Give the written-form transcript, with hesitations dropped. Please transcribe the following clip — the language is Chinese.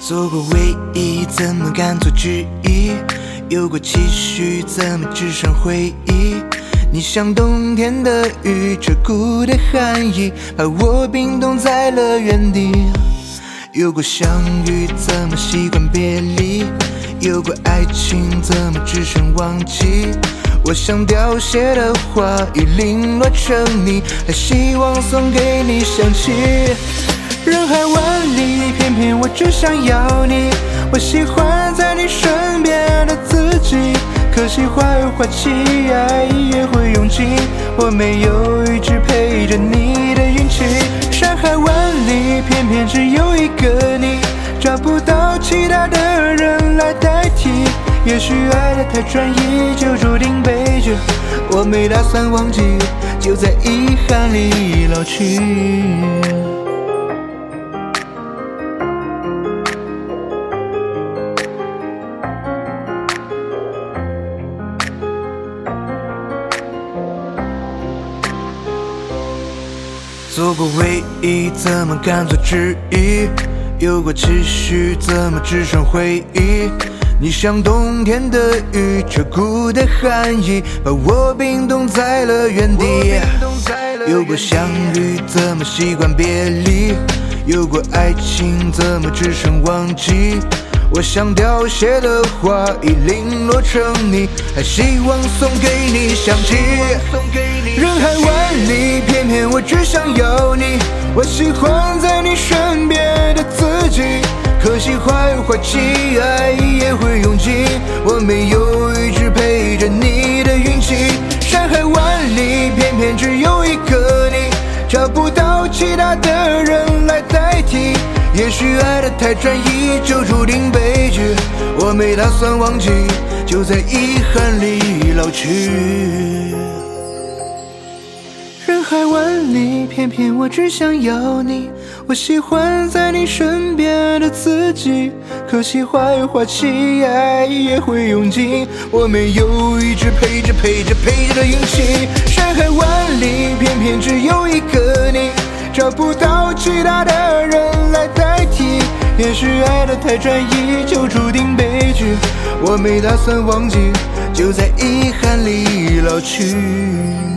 做过唯一，怎么敢做之一？有过期许，怎么只剩回忆？你像冬天的雨，彻骨的寒意，把我冰冻在了原地。有过相遇，怎么习惯别离？有过爱情，怎么只剩忘记？我像凋谢的花，已零落成泥，还希望送给你香气。人海万里，偏偏我只想要你。我喜欢在你身边的自己，可惜花儿花期，爱也会用尽。我没有一直陪着你的运气。山海万里，偏偏只有一个你，找不到其他的人来代替。也许爱得太专一，就注定悲剧。我没打算忘记，就在遗憾里老去。做过唯一，怎么敢做之一？有过期许，怎么只剩回忆？你像冬天的雨，彻骨的寒意，把我冰冻在了原地。有过相遇，怎么习惯别离？有过爱情，怎么只剩忘记？我像凋谢的花，已零落成泥，还希望送给你香气。人海万里，偏偏我只想要你。我喜欢在你身边的自己，可惜花儿花期，爱也会用尽。我没有一直陪着你的运气。山海万里，偏偏只有一个你，找不到其他的人来代替。也许爱得太专一，就注定悲剧。我没打算忘记，就在遗憾里老去。人海万里，偏偏我只想要你。我喜欢在你身边的自己，可惜花儿花期，爱也会用尽。我没有一直陪着的运气。山海万里，偏偏只有一个你，找不到其他的人来代替。也许爱得太专一，就注定悲剧。我没打算忘记，就在遗憾里老去。